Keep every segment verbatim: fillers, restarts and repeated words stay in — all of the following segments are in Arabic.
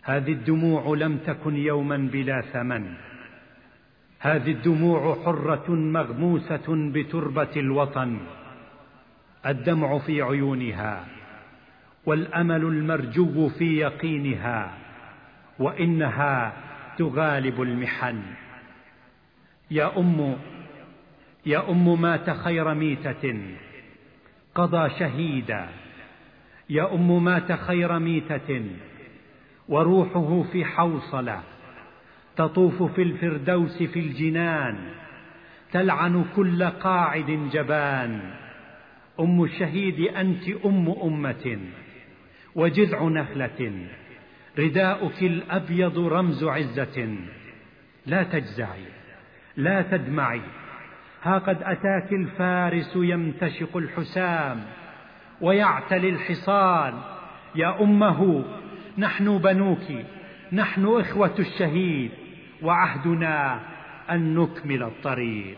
هذه الدموع لم تكن يوما بلا ثمن، هذه الدموع حرة مغموسة بتربة الوطن، الدمع في عيونها والأمل المرجو في يقينها، وإنها تغالب المحن. يا أم يا أم مات خير ميتة قضى شهيدا، يا أم مات خير ميتة وروحه في حوصلة تطوف في الفردوس في الجنان، تلعن كل قاعد جبان. أم الشهيد أنت أم أمة وجذع نخلة، رداؤك الأبيض رمز عزة. لا تجزعي لا تدمعي، ها قد أتاك الفارس يمتشق الحسام ويعتلي الحصان. يا أمه نحن بنوك، نحن إخوة الشهيد، وعهدنا أن نكمل الطريق.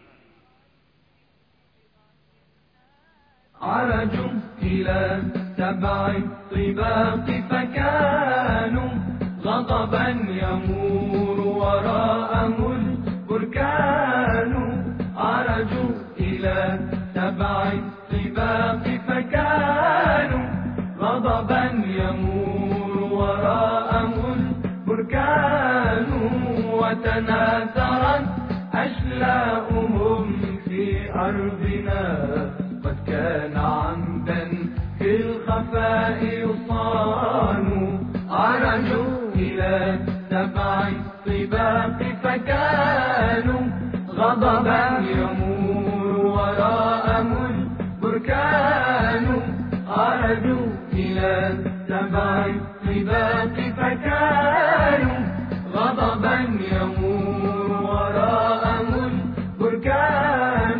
عرجوا إلى سبع الطباق فكانوا غضبا يمور وراءه البركان. عرجوا إلى سبع الطباق فكانوا غضبا يمور وراءه البركان، وتناثرت أشلاؤهم في أرضنا، قد كان عمدا في الخفاء يصان. عرجوا إلى سبع الطباق فكانوا غضبا يمور وراءه البركان. عرجوا إلى سبع الطباق فكانوا غضبا يمور وراءه البركان،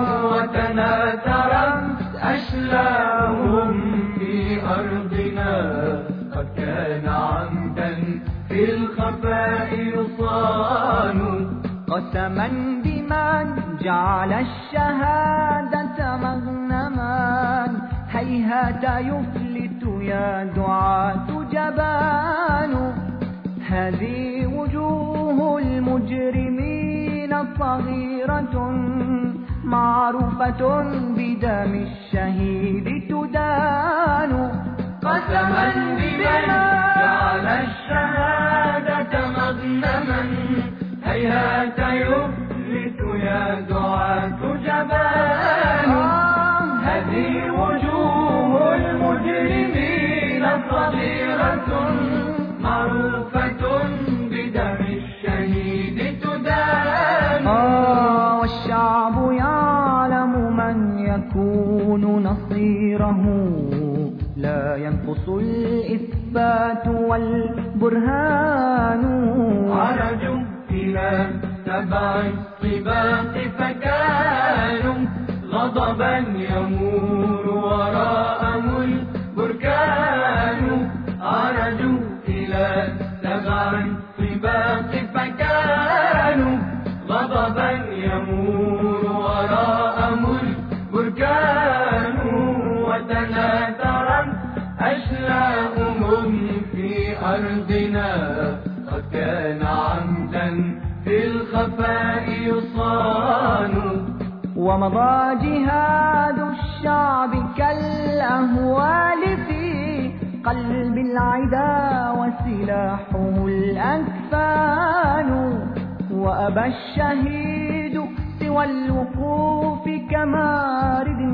وتناثرت أشلاؤهم في أرضنا، قد كان عمدا في الخفاء يصان. قسما بمن جعل الشهادة مغنما، هيهات يفلت يا دعاة جبان. هذه وجوه المجرمين صغيرة معروفة بدم الشهيد تدان. قسما بمن جعل الشهادة مغنما، هيهات يفلت يا دعاة جبان. هذه وجوه المجرمين صغيرة معروفة بدم الشهيد تدان. آه والشعب يعلم من يكون نصيره، لا ينقص الإثبات والبرهان. عرجوا إلى سبع الطباق فكانوا غضبا يمور وراءه البركان. عرجوا إلى سبع الطباق فكانوا غضبا يمور وراءه البركان، وتناثرت أشلاؤهم في أرضنا، قد كان عمدا في الخفاء يصان. ومضى جهاد الشعب كالأهوال في قلب العدا، وسلاحه الأكفان. وأبى الشهيد سوى الوقوف كمارد،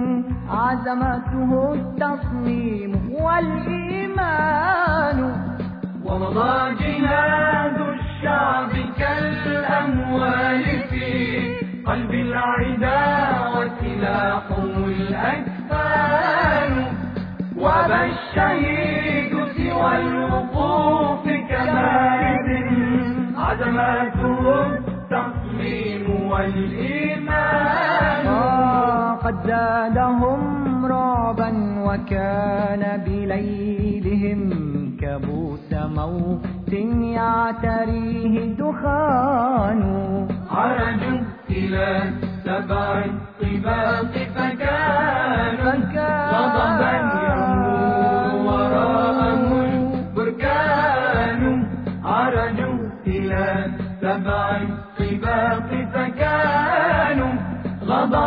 عزمته التصميم والإيمان. ومضى جهاد الشعب كالأموال في قلب العدا، وسلاحه الأكفان. وأبى الشهيد سوى الوقوف كمارد، عزمته التصميم والإيمان. آه قد زادهم رعبا، وكان بليلهم كابوس موت يعتريه دخان. عرجوا إلى سبع الطباق فكانوا غضبا يمور وراءه البركان.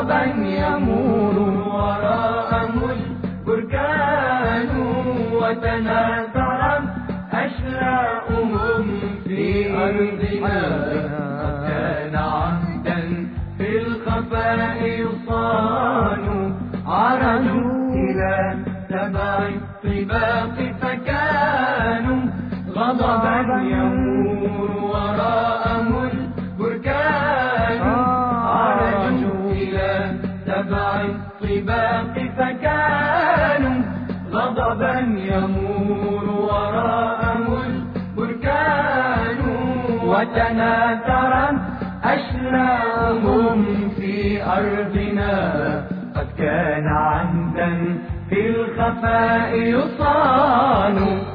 غضبا يمور وراءه البركان وتناثرت أشلاؤهم في أرضنا قد كان عهدا في الخفاء يصان عرجوا إلى سبع الطباق فكانوا غضبا يمور وراءه البركان عرجوا إلى سبع الطباق فكانوا غضبا يمور وراءه البركان وتناثرت أشلاؤهم في أرضنا قد كان عهدا في الخفاء يصان